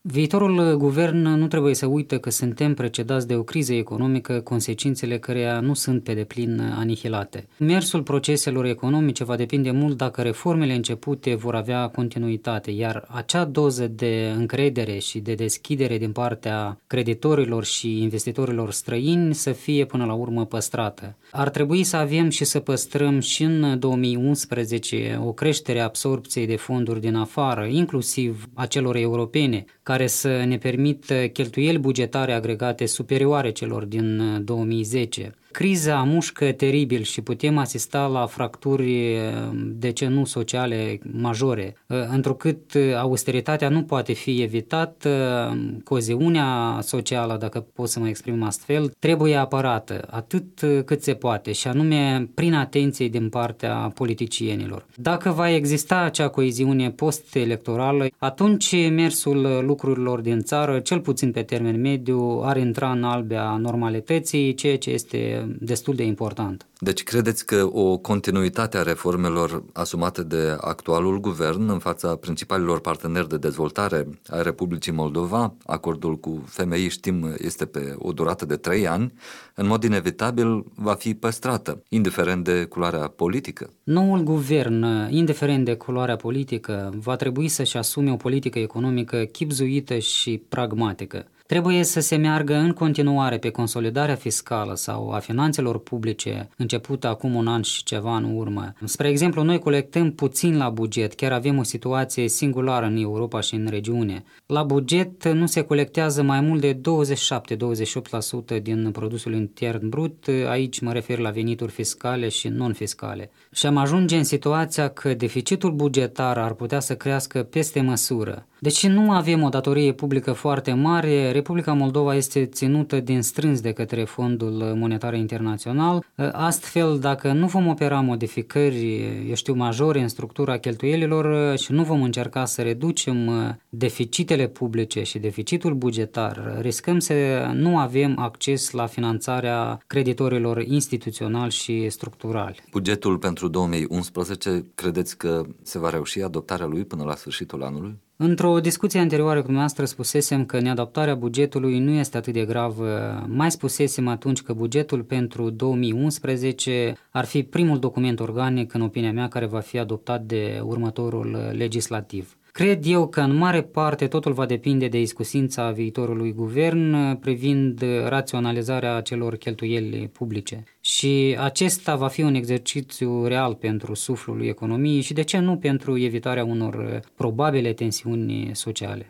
Viitorul guvern nu trebuie să uită că suntem precedați de o criză economică, consecințele căreia nu sunt pe deplin anihilate. Mersul proceselor economice va depinde mult dacă reformele începute vor avea continuitate, iar acea doză de încredere și de deschidere din partea creditorilor și investitorilor străini să fie până la urmă păstrată. Ar trebui să avem și să păstrăm și în 2011 o creștere a absorbției de fonduri din afară, inclusiv a celor europene, care să ne permită cheltuieli bugetare agregate superioare celor din 2010. Criza mușcă teribil și putem asista la fracturi, de ce nu sociale, majore. Întrucât austeritatea nu poate fi evitată, coeziunea socială, dacă pot să mă exprim astfel, trebuie apărată atât cât se poate, și anume prin atenție din partea politicienilor. Dacă va exista acea coeziune post-electorală, atunci mersul lucrurilor din țară, cel puțin pe termen mediu, ar intra în albea normalității, ceea ce este destul de important. Deci credeți că o continuitate a reformelor asumate de actualul guvern în fața principalilor parteneri de dezvoltare a Republicii Moldova, acordul cu FMI, știm, este pe o durată de 3 ani, în mod inevitabil va fi păstrată, indiferent de culoarea politică? Noul guvern, indiferent de culoarea politică, va trebui să-și asume o politică economică chibzuită și pragmatică. Trebuie să se meargă în continuare pe consolidarea fiscală sau a finanțelor publice, începută acum un an și ceva în urmă. Spre exemplu, noi colectăm puțin la buget, chiar avem o situație singulară în Europa și în regiune. La buget nu se colectează mai mult de 27-28% din produsul intern brut, aici mă refer la venituri fiscale și non-fiscale. Și am ajunge în situația că deficitul bugetar ar putea să crească peste măsură. Deci nu avem o datorie publică foarte mare, Republica Moldova este ținută din strâns de către Fondul Monetar Internațional. Astfel, dacă nu vom opera modificări, majore în structura cheltuielilor și nu vom încerca să reducem deficitele publice și deficitul bugetar, riscăm să nu avem acces la finanțarea creditorilor instituționali și structurali. Bugetul pentru 2011, credeți că se va reuși adoptarea lui până la sfârșitul anului? Într-o discuție anterioară cu dumneavoastră spusesem că neadoptarea bugetului nu este atât de gravă. Mai spusesem atunci că bugetul pentru 2011 ar fi primul document organic, în opinia mea, care va fi adoptat de următorul legislativ. Cred eu că în mare parte totul va depinde de iscusința viitorului guvern privind raționalizarea celor cheltuieli publice. Și acesta va fi un exercițiu real pentru suflul economiei și, de ce nu, pentru evitarea unor probabile tensiuni sociale.